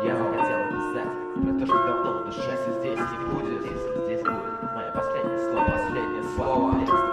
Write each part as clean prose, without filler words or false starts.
Я захотел написать про то, что давно в душе. Если здесь не будет, если здесь будет мое последнее слово.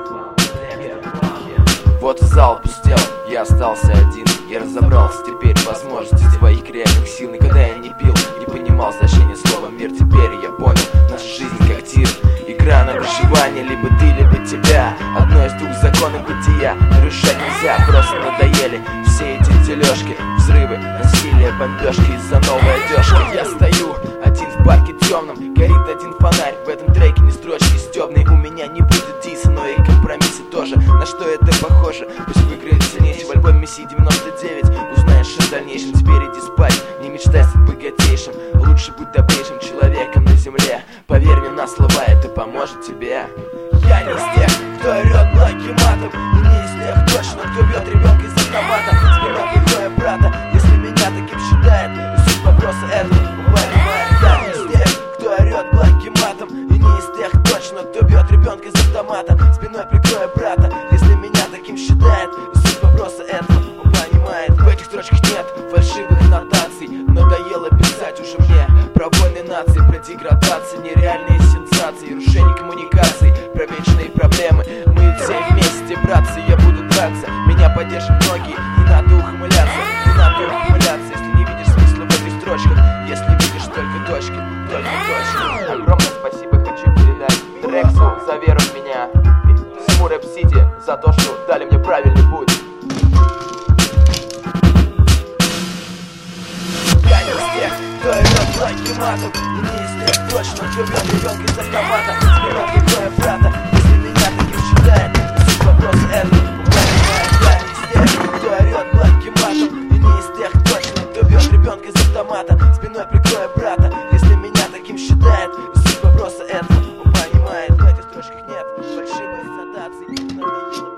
Вот и зал пустел, я остался один. Я разобрался теперь возможности своих реальных сил. Никогда я не пил, не понимал значения слова мир. Теперь я понял, наша жизнь как тир. Игра на выживание, либо ты, либо тебя. Одно из двух законов бытия нарушать нельзя, просто надоели все эти дележки, взрывы, насилие, бомбежки из-за новой одежки. Я стою один в парке темном, горит один фонарь. В этом треке не строчки стебные. У меня не будет диса, но и компромиссы тоже. На что это похоже? Пусть выиграет сильнейший в альбоме Мессии 99. Узнаешь в дальнейшем, теперь иди спать. Не мечтай стать богатейшим, лучше будь добрейшим человеком на земле. Поверь мне на слова, это поможет тебе. Я не из тех, кто орет благим матом, и не из тех точно, кто бьет ребенка из автомата. Спиной прикроя брата, если меня таким считает, и суть вопроса этого понимает. Я не из тех, кто орет благим матом, и не из тех точно, кто бьет ребенка из автомата. Спиной прикроя брата, если меня таким считает, и суть вопроса этого понимает. В этих строчках нет фальшивых нотаций, надоело писать уже мне про войны наций, про деградации, нереальные сенсации, рушение коммуникаций, про вечные проблемы. Мы все вместе, братцы, я буду драться, меня поддержат многие, не надо ухмыляться, не надо ухмыляться, если не видишь смысла в этих строчках, если видишь только точки, только точки. Огромное спасибо хочу передать Дрексу за веру в меня, всему Рэп Сити за то, что дали мне правильный путь. Я не из тех, кто орет благим матом, и не из тех точно, кто бьет ребенка из автомата. Спиной прикроя брата, если меня таким считает, суть вопроса этого понимает. Я не из тех, кто орет благим матом, и не из тех точно, кто бьет ребенка из автомата. Спиной прикроя брата, если меня таким считает, суть вопроса этого понимает. В этих строчках нет фальшивых нотаций, надоело